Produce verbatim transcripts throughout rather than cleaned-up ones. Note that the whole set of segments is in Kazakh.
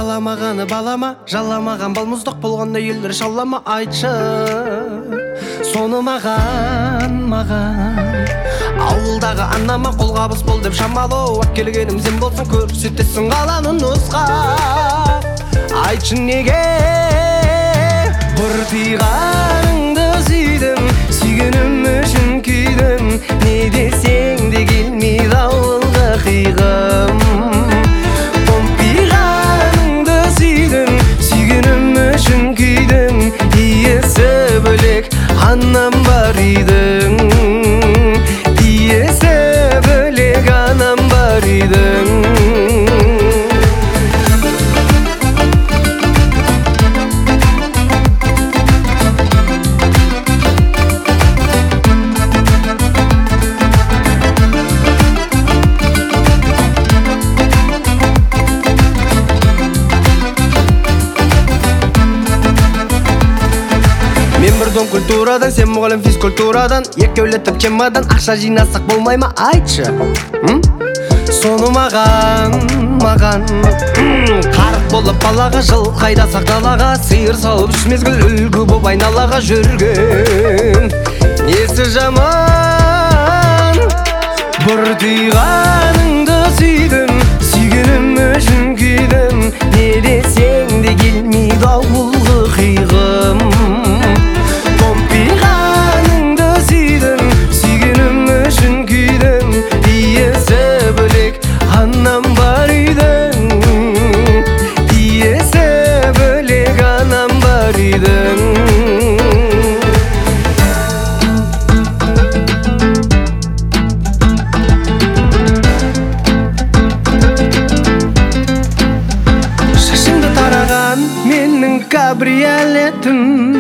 Қаламағаны балама, жаламаған балмұздақ болғанда елдер шалама. Айтшы, соны маған, маған ауылдағы анама қолғабыс бол деп шамалы. Келгенім сен болсаң көрсетесің қаланы нұсқа. Айтшы неге бұртиғаныңды сүйдім, сүйгенім үшін күйдім. Не десең де келмейді ауылға қиғым. Томпиғаныңды сүйдім, сүйгенім үшін күйдім. Иесі бөлек анам бар үйдің, иесі бөлек анам бар үйдің. Мен бір дом культурадан, сен мұғалім физкультурадан. Екеулетіп кемадан ақша жинасақ болмай ма? Айтшы, соны маған, маған қарық болып балаға, жыл қайдасақ далаға. Сиыр салып үш мезгіл үлгі боп айналаға жүрген. Несі жаман бұртиғаныңды сүйдім, сүйгенім үшін күйдім. Не десең де келмейді ауылғы қиғым. Томпиғаныңды сүйдім, сүйгенім үшін күйдім. Иесі бөлек анам бар үйдің, иесі бөлек анам бар үйдің. Менің кабриолетім,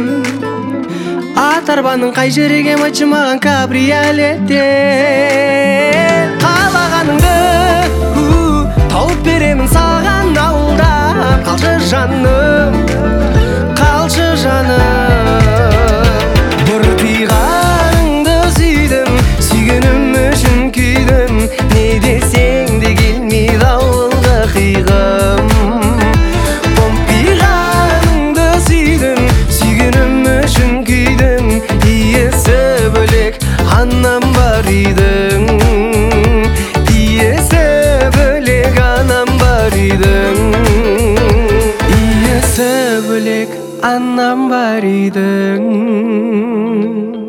ат арбаның қай жерге айтшы маған кабриолетте. Қалағаныңды тауып беремін саған ауылда. Қалшы жаным, қалшы жаным. Бұртиғаныңды сүйдім, сүйгенім үшін күйдім. Не десең де келмейді ауылға қиғым. Анам бар үйдің, иесі бөлек анам бар үйдің, иесі бөлек анам бар үйдің.